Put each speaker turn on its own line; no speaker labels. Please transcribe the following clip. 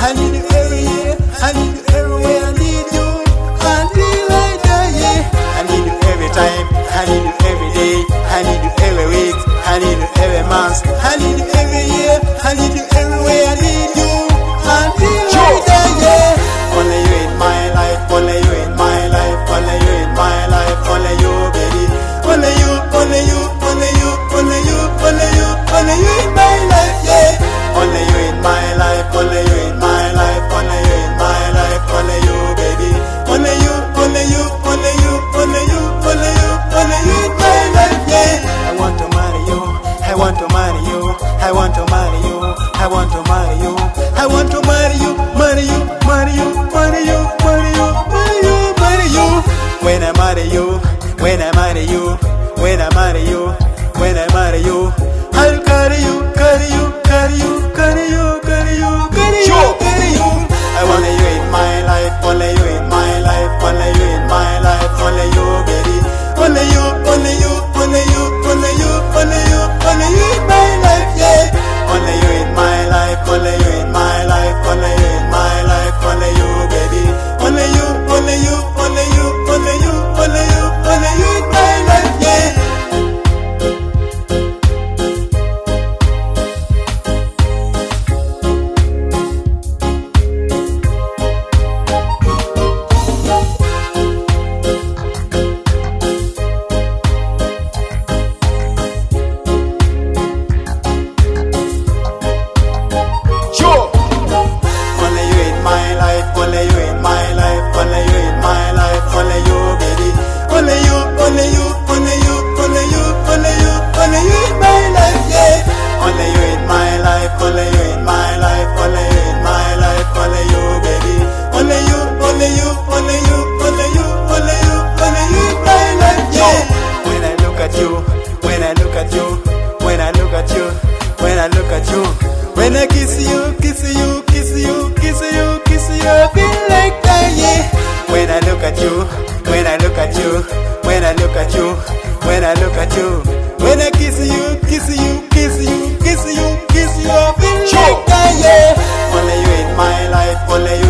I need you every year, I need you everywhere, I need you until I die, yeah. I need you every time, I need you every day, I need you every week, I need you every month, I need you every year, I need you everywhere, I need you until I die, yeah. Only you in my life, only you in my life, only you in my life, only you, baby. Only you, only you, only you, only you, only you, only you in my life, yeah. Only you in my life, only you in my life, only you in my life, only you, baby. Only you, only you, only you, only you, only you, only you in my life, yeah. I want to marry you, I want to marry you, I want to marry you, I want to marry you, I want to marry you, marry you, marry you, marry you, marry you, marry you, marry you. When I marry you, when I marry you, when I marry you, when I marry you, I'll carry you, carry you, carry you, carry you, carry you, carry you, carry you. I want you in my life, only you in my life, only you in my life, only you, baby. Only you, only you, only you, only you, only you, only you in my life, yeah. Only you in my life, only you in my life, only you in my life, only you, baby. Only you, only you, only you, only you, only you, only you in my life, yeah. When I kiss you, kiss you, kiss you, kiss you, kiss you, I feel like that, yeah. When I look at you, when I look at you, when I look at you, when I look at you, when I kiss you, kiss you, kiss you, kiss you, kiss you, I feel like that, yeah. Only you in my life, only you